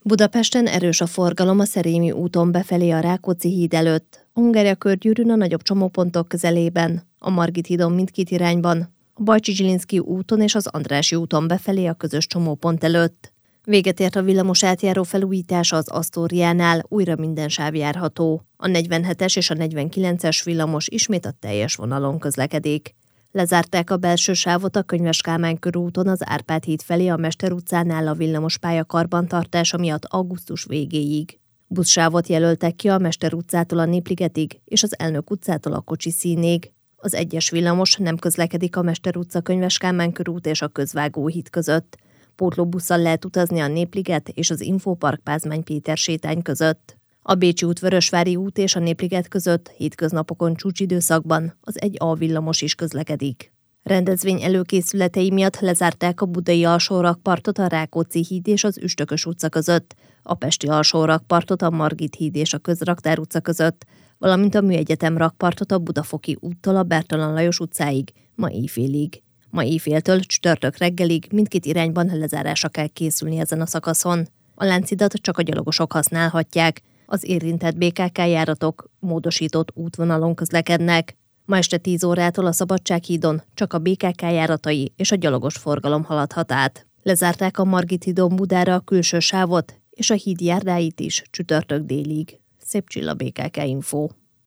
Budapesten erős a forgalom a Szerémi úton befelé a Rákóczi híd előtt, a Hungária körgyűrűn a nagyobb csomópontok közelében, a Margit hídon mindkét irányban, a Bajcsy-Zsilinszky úton és az Andrássy úton befelé a közös csomópont előtt. Véget ért a villamos átjáró felújítása az Asztóriánál, újra minden sáv járható. A 47-es és a 49-es villamos ismét a teljes vonalon közlekedik. Lezárták a belső sávot a Könyves Kálmán körúton az Árpád híd felé a Mester utcánál a villamospálya karbantartása miatt augusztus végéig. Buszsávot jelöltek ki a Mester utcától a Népligetig és az Elnök utcától a Kocsiszínig. Az egyes villamos nem közlekedik a Mester utca, Könyves Kálmán körút és a Közvágóhíd között. Pótlóbusszal lehet utazni a Népliget és az Infopark Pázmány Péter sétány között. A Bécsi út, Vörösvári út és a Népliget között hétköznapokon csúcsidőszakban az 1A villamos is közlekedik. Rendezvény előkészületei miatt lezárták a budai alsórakpartot a Rákóczi híd és az Üstökös utca között, a pesti alsórakpartot a Margit híd és a Közraktár utca között, valamint a Műegyetem rakpartot a Budafoki úttól a Bertalan Lajos utcáig, ma éjfélig. Ma éjféltől csütörtök reggelig mindkét irányban lezárásra kell készülni ezen a szakaszon. A Láncidat csak a gyalogosok használhatják, az érintett BKK járatok módosított útvonalon közlekednek. Ma este 10 órától a Szabadsághídon csak a BKK járatai és a gyalogos forgalom haladhat át. Lezárták a Margit hídon Budára a külső sávot és a híd járdáit is csütörtök délig. Szép Csilla, BKK Info.